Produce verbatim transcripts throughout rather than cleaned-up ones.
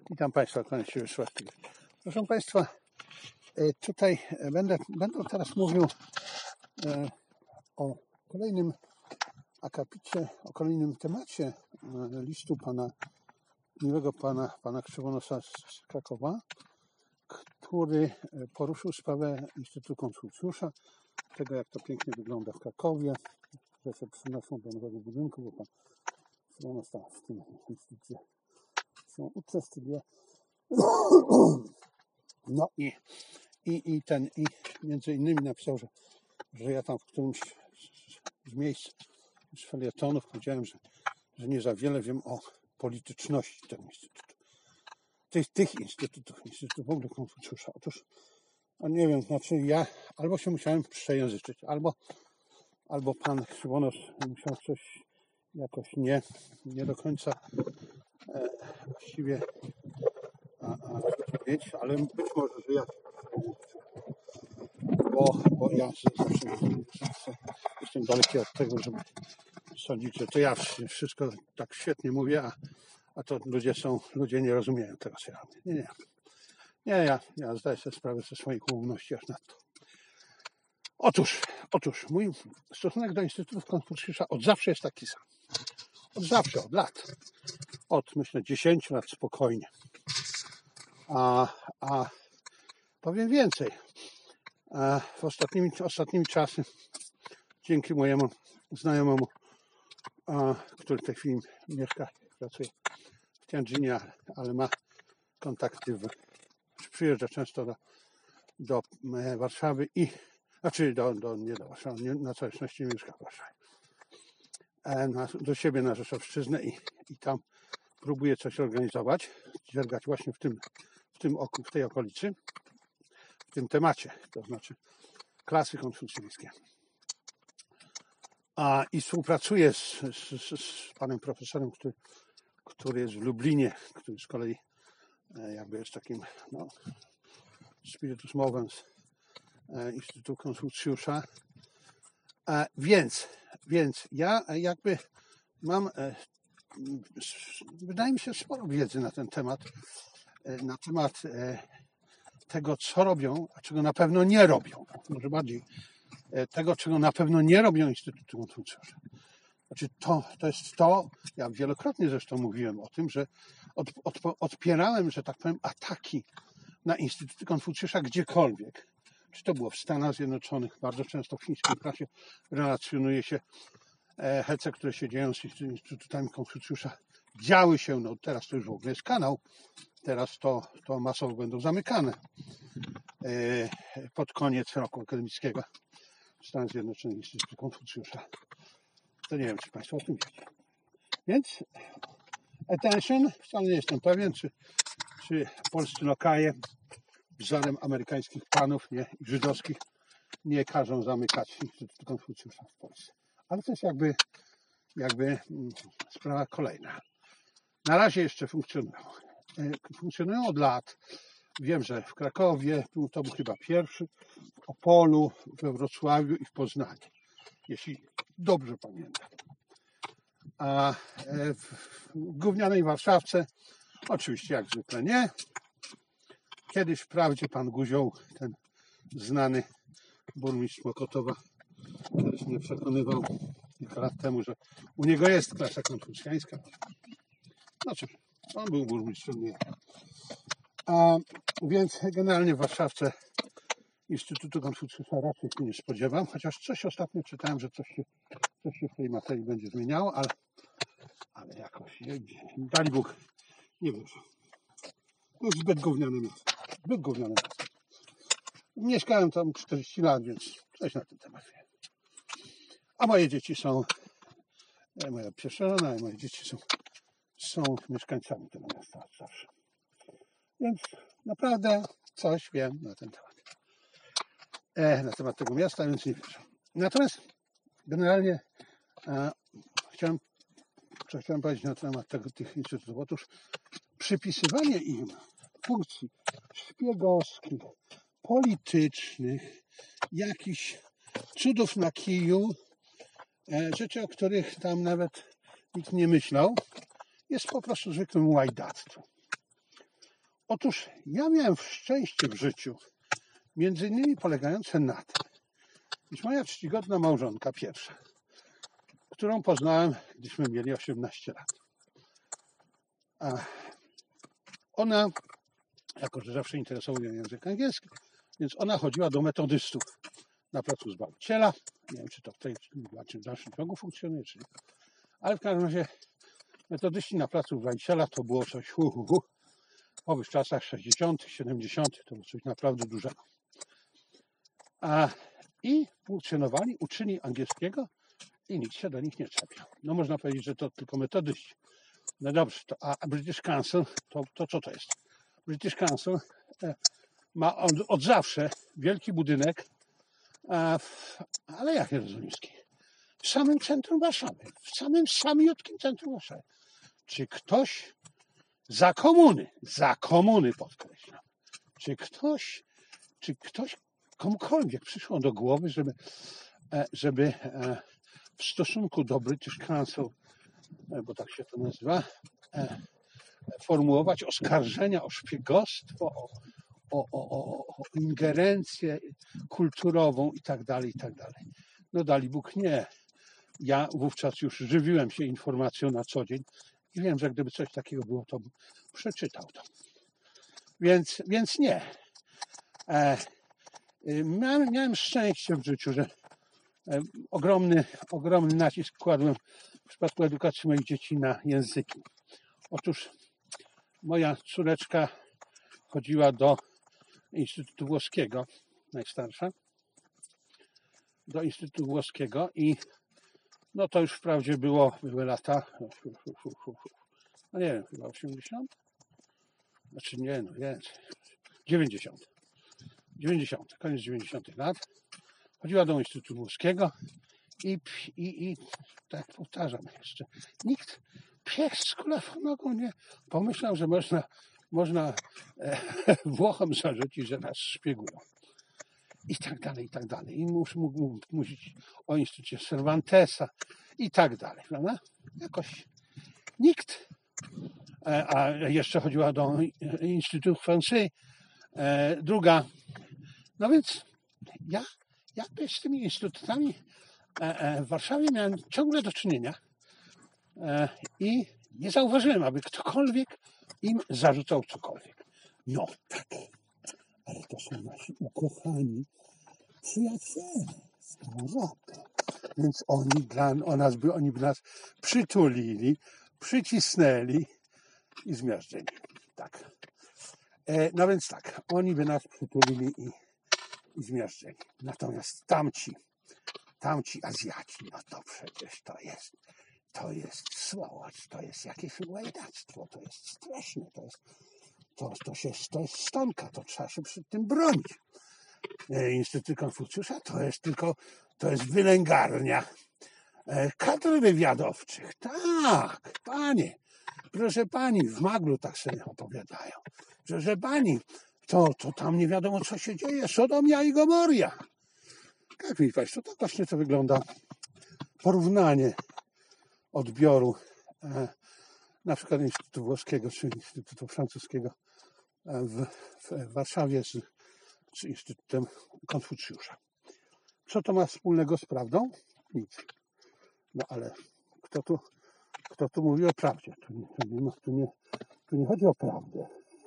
Witam Państwa, kłaniam się Szłachty. Proszę Państwa, tutaj będę, będę teraz mówił o kolejnym akapicie, o kolejnym temacie listu pana, miłego pana, pana Krzywonosa z Krakowa, który poruszył sprawę Instytutu Konfucjusza, tego jak to pięknie wygląda w Krakowie, że się przynoszą do nowego budynku, bo pan Krzywonos tam w tym instytucie się uczestniczy. No i, i, i ten, i między innymi napisał, że, że ja tam w którymś z miejsc, z felietonów powiedziałem, że, że nie za wiele wiem o polityczności tego instytutu. Tych, tych instytutów, instytutu w ogóle Konfucjusza. Otóż, a nie wiem, znaczy ja albo się musiałem przejęzyczyć, albo, albo pan Krzywonos musiał coś jakoś nie, nie do końca e, właściwie a, a, mieć, ale być może, że ja bo, bo ja zawsze, zawsze jestem daleki od tego, żeby sądzić, że to ja wszystko tak świetnie mówię, a, a to ludzie są, ludzie nie rozumieją tego, co ja robię. Nie, nie. Nie, ja, ja zdaję sobie sprawę ze swojej ułomności aż nadto. Otóż, otóż mój stosunek do Instytutu Konfucjusza od zawsze jest taki sam. Od zawsze, od lat. Od, myślę, dziesięciu lat spokojnie. A, a powiem więcej. A w ostatnimi, ostatnimi czasy, dzięki mojemu znajomemu, a, który w tej chwili mieszka, pracuje w Tianjinie, ale ma kontakty, w, przyjeżdża często do, do Warszawy i, znaczy do, do, nie do Warszawy, nie, na całej szczęście nie mieszka w Warszawie, na, do siebie na Rzeszowszczyznę i, i tam próbuje coś organizować, dziergać właśnie w tym, w tym oku, w tej okolicy, w tym temacie, to znaczy klasy konfucjańskie. A i współpracuje z, z, z panem profesorem, który, który jest w Lublinie, który z kolei jakby jest takim no, spiritus movens Instytutu Konfucjusza. A więc, więc ja jakby mam, wydaje mi się, sporo wiedzy na ten temat, na temat tego, co robią, a czego na pewno nie robią. Może bardziej tego, czego na pewno nie robią Instytutu Konfucjusza. Znaczy to, to jest to, ja wielokrotnie zresztą mówiłem o tym, że od, od, odpierałem, że tak powiem, ataki na Instytut Konfucjusza gdziekolwiek. Czy to było w Stanach Zjednoczonych, bardzo często w chińskiej prasie relacjonuje się hece, które się dzieją z Instytutami Konfucjusza. Działy się, no teraz to już w ogóle jest kanał, teraz to, to masowo będą zamykane pod koniec roku akademickiego w Stanach Zjednoczonych Instytutu Konfucjusza. To nie wiem, czy Państwo o tym wiecie. Więc attention, wcale nie jestem pewien, czy, czy polscy lokaje wzorem amerykańskich panów nie, żydowskich nie każą zamykać Instytutu Konfucjusza w Polsce. Ale to jest jakby, jakby sprawa kolejna. Na razie jeszcze funkcjonują. Funkcjonują od lat. Wiem, że w Krakowie to był chyba pierwszy, w Opolu, we Wrocławiu i w Poznaniu, jeśli dobrze pamiętam. A w gównianej Warszawce oczywiście jak zwykle nie. Kiedyś wprawdzie pan Guzioł, ten znany burmistrz Mokotowa, kiedyś mnie przekonywał kilka lat temu, że u niego jest klasa konfucjańska. Znaczy, on był burmistrzem, nie. A więc generalnie w Warszawce Instytutu Konfucjusza raczej się nie spodziewam, chociaż coś ostatnio czytałem, że coś się, coś się w tej materii będzie zmieniało, ale, ale jakoś, nie, dali Bóg, nie wiem. To jest zbyt gówniane miasto. Zbyt gówniane miasto. Mieszkałem tam czterdzieści lat, więc coś na ten temat wiem. A moje dzieci są, moja pierwsza żona i moje dzieci są, są mieszkańcami tego miasta od zawsze. Więc naprawdę coś wiem na ten temat. E, na temat tego miasta, więc nie wiem. Natomiast generalnie e, chciałem, co chciałem powiedzieć na temat tego, tych instytutów. Otóż przypisywanie im funkcji szpiegowskich, politycznych, jakichś cudów na kiju, e, rzeczy, o których tam nawet nikt nie myślał, jest po prostu zwykłym łajdactwem. Otóż ja miałem szczęście w życiu, między innymi polegające na tym, iż moja czcigodna małżonka pierwsza, którą poznałem, gdyśmy mieli osiemnaście lat. A ona, jako że zawsze interesował ją język angielski, więc ona chodziła do metodystów na placu Zbawiciela. Nie wiem, czy to w tej czy w dalszym ciągu funkcjonuje, czy nie. Ale w każdym razie metodyści na placu Zbawiciela to było coś hu, hu, hu. W owych czasach sześćdziesiątych, siedemdziesiątych to było coś naprawdę dużego. A, I funkcjonowali uczyni angielskiego i nikt się do nich nie czepiał. No można powiedzieć, że to tylko metodyści. No dobrze, to, a British Council, to, to co to jest? British Council e, ma od, od zawsze wielki budynek e, w Alejach Jerozolimskich. W samym centrum Warszawy. W samym samiutkim centrum Warszawy. Czy ktoś za komuny, za komuny podkreślam, czy ktoś, czy ktoś komukolwiek przyszło do głowy, żeby, e, żeby e, w stosunku do British Council, e, bo tak się to nazywa, e, formułować oskarżenia o szpiegostwo, o, o, o, o ingerencję kulturową i tak dalej, i tak dalej. No dali Bóg nie. Ja wówczas już żywiłem się informacją na co dzień i wiem, że gdyby coś takiego było, to bym przeczytał to. Więc, więc nie. E, miałem, miałem szczęście w życiu, że e, ogromny, ogromny nacisk kładłem w przypadku edukacji moich dzieci na języki. Otóż moja córeczka chodziła do Instytutu Włoskiego, najstarsza, do Instytutu Włoskiego i no to już wprawdzie było, były lata, no nie wiem, chyba osiemdziesiąt? Znaczy nie, no więcej, dziewięćdziesiąt. dziewięćdziesiąt, koniec dziewięćdziesiątych lat. Chodziła do Instytutu Włoskiego i, i, i tak powtarzam jeszcze, nikt pies z kulawą nogą nie pomyślał, że można, można e, Włochom zarzucić, że nas szpiegują. I tak dalej, i tak dalej. I mógł, mógł mówić o Instytucie Cervantesa i tak dalej, prawda? Jakoś nikt. E, a jeszcze chodziła do Instytutu Français, e, druga. No więc ja jakby z tymi instytutami e, e, w Warszawie miałem ciągle do czynienia e, i nie zauważyłem, aby ktokolwiek im zarzucał cokolwiek. No tak, ale to są nasi ukochani przyjaciele z Europy. Więc oni dla o nas by oni by nas przytulili, przycisnęli i zmiażdżyli. Tak. E, no więc tak, oni by nas przytulili i, i zmiażdżyli. Natomiast tamci, tamci Azjaci, no to przecież to jest, to jest słodź, to jest jakieś łajdactwo, to jest straszne, to jest, to, to, się, to jest stonka, to trzeba się przed tym bronić. Instytut Konfucjusza to jest tylko, to jest wylęgarnia kadr wywiadowczych. Tak, panie, proszę pani, w Maglu tak sobie opowiadają. Proszę pani, to, to tam nie wiadomo co się dzieje, Sodomia i Gomoria. Jak widzi państwo, tak właśnie to wygląda porównanie odbioru e, na przykład Instytutu Włoskiego czy Instytutu Francuskiego w, w Warszawie z z Instytutem Konfucjusza. Co to ma wspólnego z prawdą? Nic. No ale kto tu, kto tu mówi o prawdzie? Tu nie, tu nie, tu nie, tu nie chodzi o prawdę.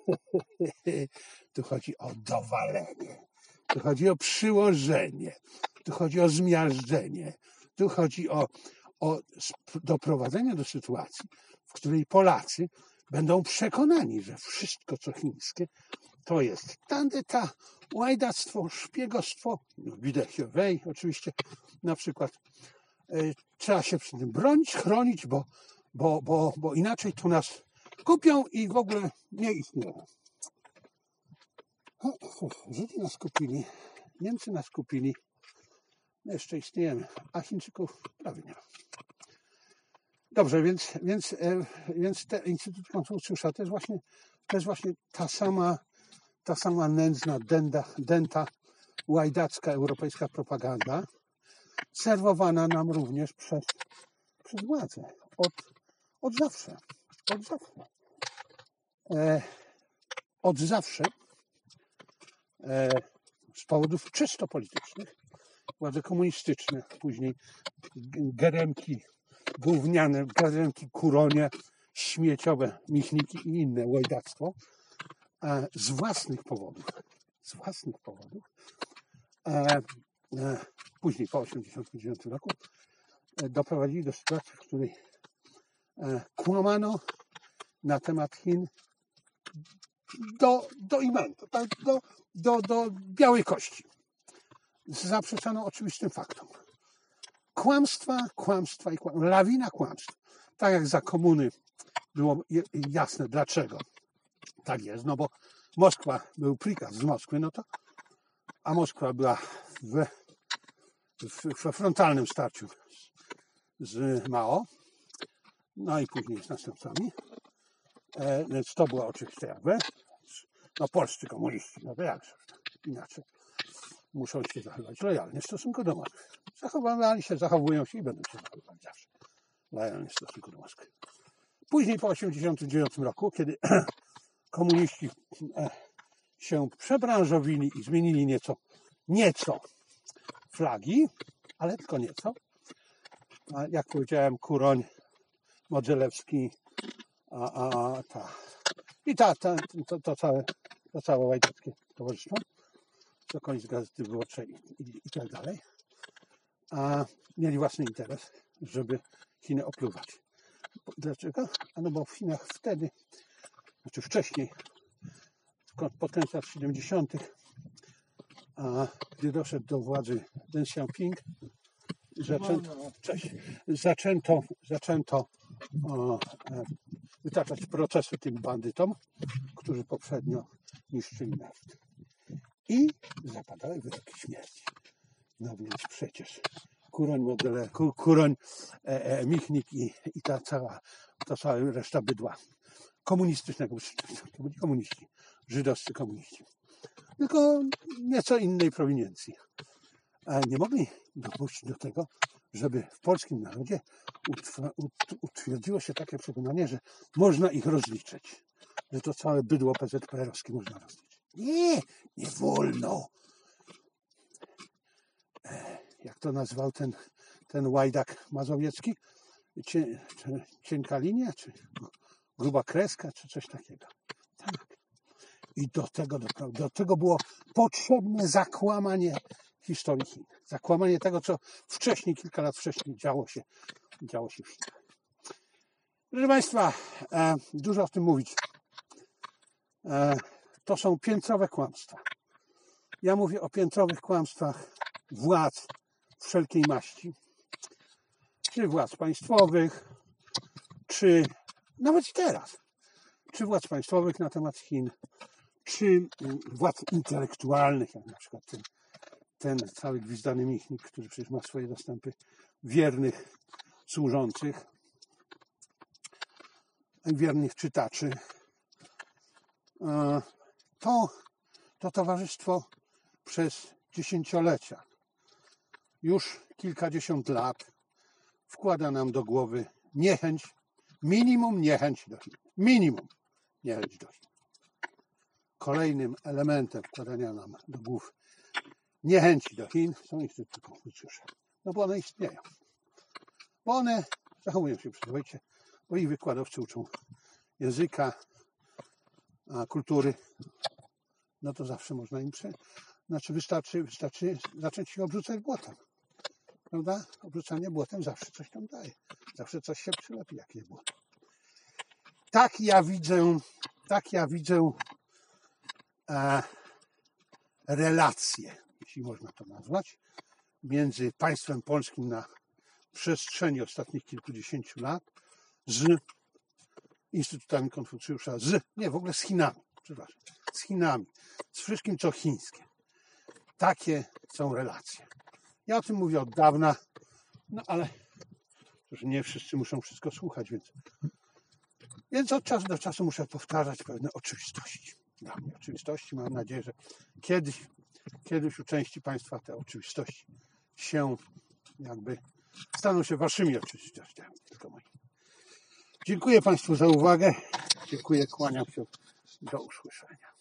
Tu chodzi o dowalenie. Tu chodzi o przyłożenie. Tu chodzi o zmiażdżenie. Tu chodzi o, o doprowadzenie do sytuacji, w której Polacy będą przekonani, że wszystko co chińskie to jest tandeta, łajdactwo, szpiegostwo, widechiowej oczywiście na przykład. E, trzeba się przy tym bronić, chronić, bo, bo, bo, bo inaczej tu nas kupią i w ogóle nie istnieją. Żydzi nas kupili, Niemcy nas kupili, no jeszcze istniejemy, a Chińczyków prawie nie ma. Dobrze, więc, więc, e, więc te Instytut Konfucjusza to jest właśnie, to jest właśnie ta sama ta sama nędzna, dęda, dęta, łajdacka europejska propaganda, serwowana nam również przez, przez władzę. Od, od zawsze. Od zawsze. E, od zawsze e, z powodów czysto politycznych władze komunistyczne, później geremki gówniane, geremki kuronie, śmieciowe michniki i inne łajdactwo e, z własnych powodów, z własnych powodów, e, e, później po osiemdziesiątym dziewiątym roku e, doprowadzili do sytuacji, w której e, kłamano na temat Chin do, do imentu, tak, do, do, do białej kości. Zaprzeczano oczywistym faktom. Kłamstwa, kłamstwa i kłamstwa. Lawina kłamstw. Tak jak za komuny było jasne dlaczego tak jest. No bo Moskwa, był prikaz z Moskwy, no to, a Moskwa była w, w, w frontalnym starciu z, z Mao, no i później z następcami. E, więc to było oczywiste jakby. No polscy komuniści, no to jakże inaczej. Muszą się zachować lojalnie w stosunku do Moskwy. Zachowywali się, zachowują się i będą się zachowywać zawsze lojalnie w stosunku do Moskwy. Później po osiemdziesiątym dziewiątym roku, kiedy komuniści się przebranżowili i zmienili nieco, nieco flagi, ale tylko nieco. Jak powiedziałem, Kuroń, Modzelewski, a, a, ta, i ta, ta, to, to, całe, to całe łajdackie towarzystwo, do końca Gazety Wyborczej i, i, i tak dalej, a mieli własny interes, żeby Chiny opluwać. Dlaczego? A no bo w Chinach wtedy, znaczy wcześniej, pod koniec lat siedemdziesiątych, a gdy doszedł do władzy Deng Xiaoping, zaczęto, cześć, zaczęto, zaczęto o, wytaczać procesy tym bandytom, którzy poprzednio niszczyli neft. I zapadały wyroki śmierci. No więc przecież Kuroń, Modele, Kuroń, e, e, Michnik i, i ta cała, ta cała reszta bydła komunistycznego, to byli komuniści, żydowscy komuniści, tylko nieco innej prowiniencji. A nie mogli dopuścić do tego, żeby w polskim narodzie utwierdziło się takie przekonanie, że można ich rozliczyć, że to całe bydło P Z P R-owskie można rozliczyć. Nie, nie wolno. Jak to nazwał ten, ten łajdak mazowiecki? Cie, czy, cienka linia, czy gruba kreska, czy coś takiego. Tak. I do tego, do, do tego było potrzebne zakłamanie historii Chin. Zakłamanie tego, co wcześniej, kilka lat wcześniej działo się, działo się w Chinach. Proszę Państwa, e, dużo o tym mówić. E, to są piętrowe kłamstwa. Ja mówię o piętrowych kłamstwach władz wszelkiej maści. Czy władz państwowych, czy nawet teraz, czy władz państwowych na temat Chin, czy władz intelektualnych, jak na przykład ten, ten cały gwizdany Michnik, który przecież ma swoje dostępy wiernych służących, wiernych czytaczy. To, to towarzystwo przez dziesięciolecia, już kilkadziesiąt lat wkłada nam do głowy niechęć, minimum niechęć do Chin. Minimum niechęć do Chin. Kolejnym elementem wkładania nam do głów niechęci do Chin są Instytuty Konfucjusza. No bo one istnieją. Bo one zachowują się przyzwoicie, bo ich wykładowcy uczą języka, kultury. No to zawsze można im przy... Znaczy wystarczy, wystarczy zacząć się obrzucać błotem. Prawda? Obrzucanie błotem zawsze coś tam daje. Zawsze coś się przylepi, jakie błoto. Tak ja widzę, tak ja widzę e, relacje, jeśli można to nazwać, między państwem polskim na przestrzeni ostatnich kilkudziesięciu lat z Instytutami Konfucjusza, z, nie w ogóle z Chinami, przepraszam, z Chinami, z wszystkim co chińskie. Takie są relacje. Ja o tym mówię od dawna, no ale nie wszyscy muszą wszystko słuchać, więc, więc od czasu do czasu muszę powtarzać pewne oczywistości. Dla mnie oczywistości. Mam nadzieję, że kiedyś, kiedyś u części Państwa te oczywistości się jakby staną się Waszymi oczywistościami, tylko moimi. Dziękuję Państwu za uwagę. Dziękuję, kłaniam się Do usłyszenia.